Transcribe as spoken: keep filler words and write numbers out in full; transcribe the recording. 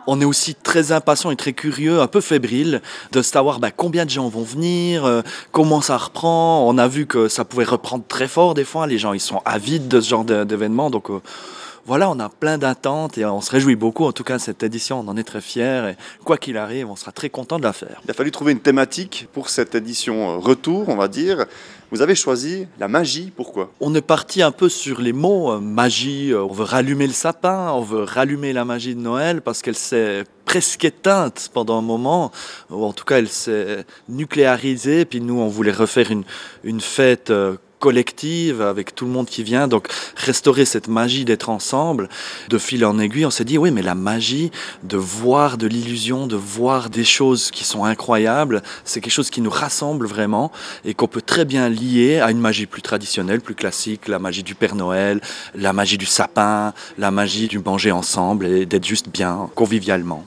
On est aussi très impatient et très curieux, un peu fébrile, de savoir bah, combien de gens vont venir, euh, comment ça reprend. On a vu que ça pouvait reprendre très fort des fois. Les gens, ils sont avides de ce genre de- d'événement. Donc euh, voilà, on a plein d'attentes et on se réjouit beaucoup. En tout cas, cette édition, on en est très fiers. Et quoi qu'il arrive, on sera très content de la faire. Il a fallu trouver une thématique pour cette édition euh, retour, on va dire. Vous avez choisi la magie, pourquoi? On est parti un peu sur les mots, euh, magie, euh, on veut rallumer le sapin, on veut rallumer la magie de Noël parce qu'elle s'est presque éteinte pendant un moment, ou en tout cas elle s'est nucléarisée, puis nous on voulait refaire une, une fête euh, collective avec tout le monde qui vient, donc restaurer cette magie d'être ensemble. De fil en aiguille, on s'est dit oui mais la magie de voir de l'illusion, de voir des choses qui sont incroyables, c'est quelque chose qui nous rassemble vraiment et qu'on peut très bien lier à une magie plus traditionnelle, plus classique, la magie du Père Noël, la magie du sapin, la magie du manger ensemble et d'être juste bien, convivialement.